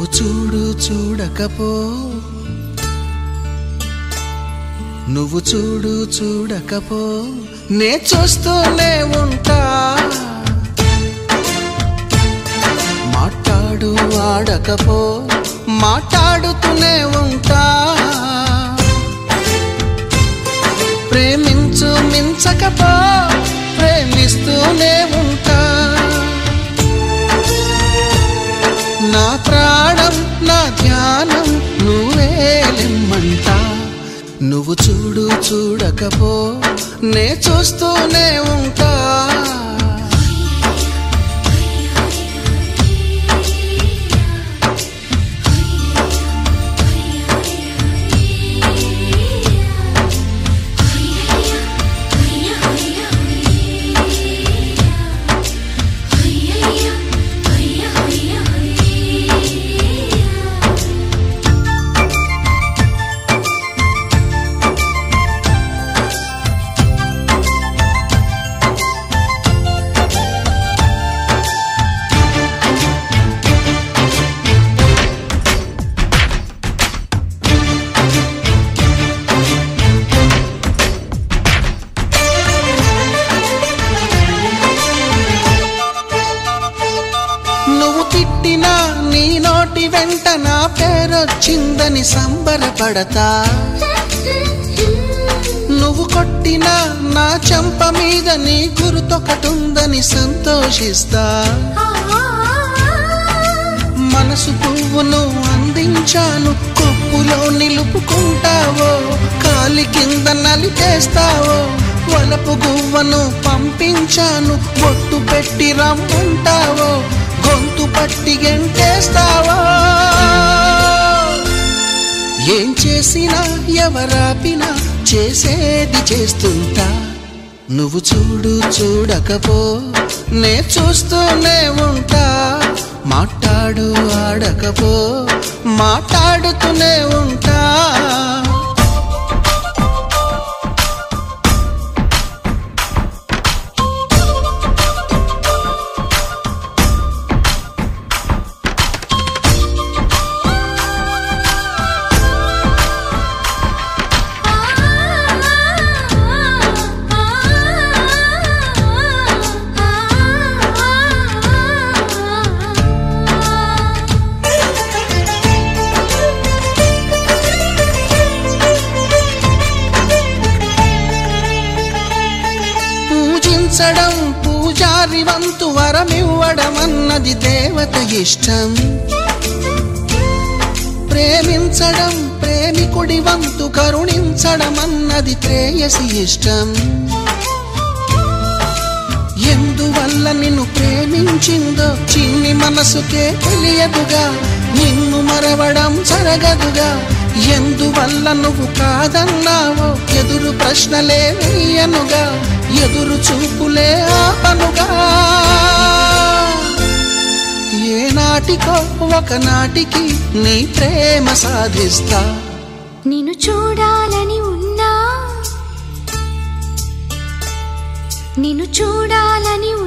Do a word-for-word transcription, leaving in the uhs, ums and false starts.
నువ్వు చూడు చూడకపో నువ్వు చూడు చూడకపో నే చూస్తూనే ఉంటా మాట్లాడు ఆడకపో మాట్లాడుతూనే ఉంటా ప్రేమించు మించకపో ప్రేమిస్తూనే ఉంటా నా ప్రాణం నా ధ్యానం నువ్వేలిమ్మంటా నువ్వు చూడు చూడకపో నే చూస్తూనే ఉంటా తిట్టినా నీ నోటి వెంట నా పేరొచ్చిందని సంబరపడతా నువ్వు కొట్టినా నా చెంప మీద నీ గురుతొకటుందని సంతోషిస్తా మనసు పువ్వును అందించాను కొప్పులో నిలుపుకుంటావో కాలి కింద నలిపేస్తావో వలపు గువ్వను పంపించాను బొట్టు పెట్టి రమ్మంటావో గొంతు పట్టి గెంటేస్తావా ఏం చేసినా ఎవరాపినా చేసేది చేస్తుంటా నువ్వు చూడు చూడకపో నే చూస్తూనే ఉంటా మాట్లాడు ఆడకపో మాట్లాడుతూనే ఉంటా పూజించడం పూజారి వంతు వరమివ్వడం అన్నది దేవత ఇష్టం ప్రేమించడం ప్రేమికుడి వంతు కరుణించడం అన్నది ప్రేయసి ఇష్టం ఎందువల్ల నిన్ను ప్రేమించిందో చిన్ని మనసుకే తెలియదుగా నిన్ను మరవడం జరగదుగా ఎందువల్ల నువ్వు కాదన్నావో ఎదురు ప్రశ్నలే వేయనుగా ఎదురు చూపులే ఆపనుగా ఏ నాటికో ఒకనాటికి నీ ప్రేమ సాధిస్తా నిన్ను చూడాలని ఉన్నా నిన్ను చూడాలని